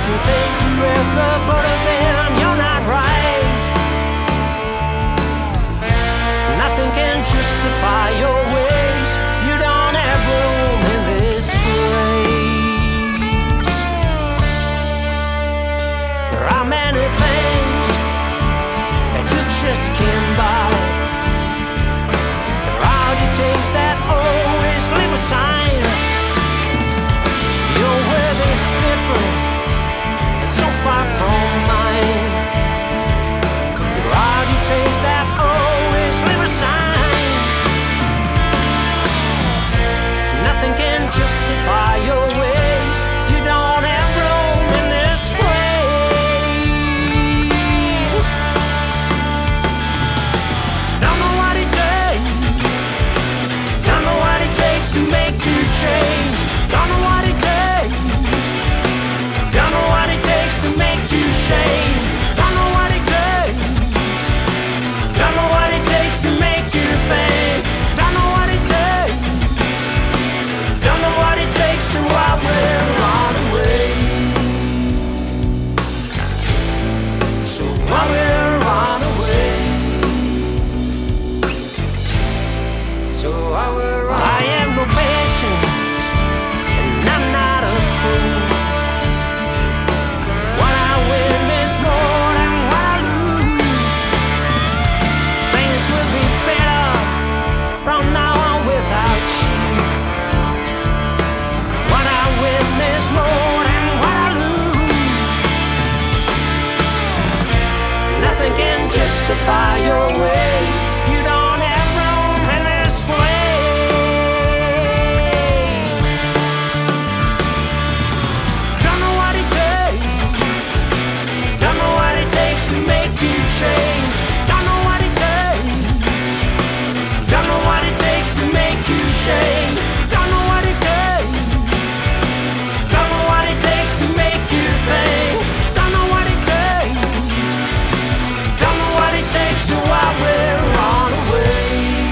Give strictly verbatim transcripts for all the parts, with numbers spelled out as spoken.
you think you're with the but then you're not right. Nothing can justify your ways. You don't have room in this place. There are many things that you just can't buy. There are details that always leave a sign. Your world is different, it's so far from mine. There are details that always leave a sign. Nothing can justify your ways. You don't have room in this place. Don't know what it takes. Don't know what it takes to make you change. Don't know what it takes. Don't know what it takes to make you shame. Don't know what it takes. Don't know what it takes to make you think. Don't know what it takes. Don't know what it takes to I will run away. So I will run away. So I will run. I have no patience, and I'm not a fool. What I win is more than what I lose. Things will be better from now on without you. What I win is more than what I lose. Nothing can justify your ways. You don't have room in this place. Don't know what it takes. Don't know what it takes to make you change. Don't know what it takes. Don't know what it takes to make you shame. Don't know what it takes. Don't know what it takes to make you think. Don't know what it takes. Don't know what it takes, so I will run away.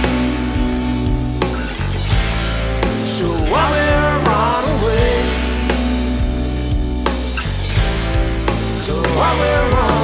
So I will run away. So I will run.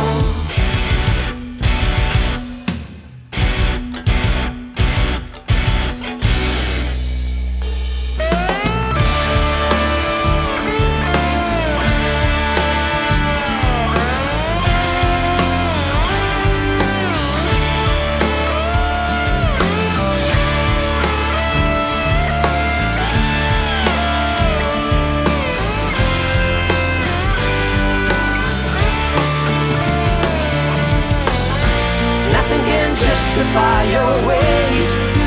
Nothing can justify your ways.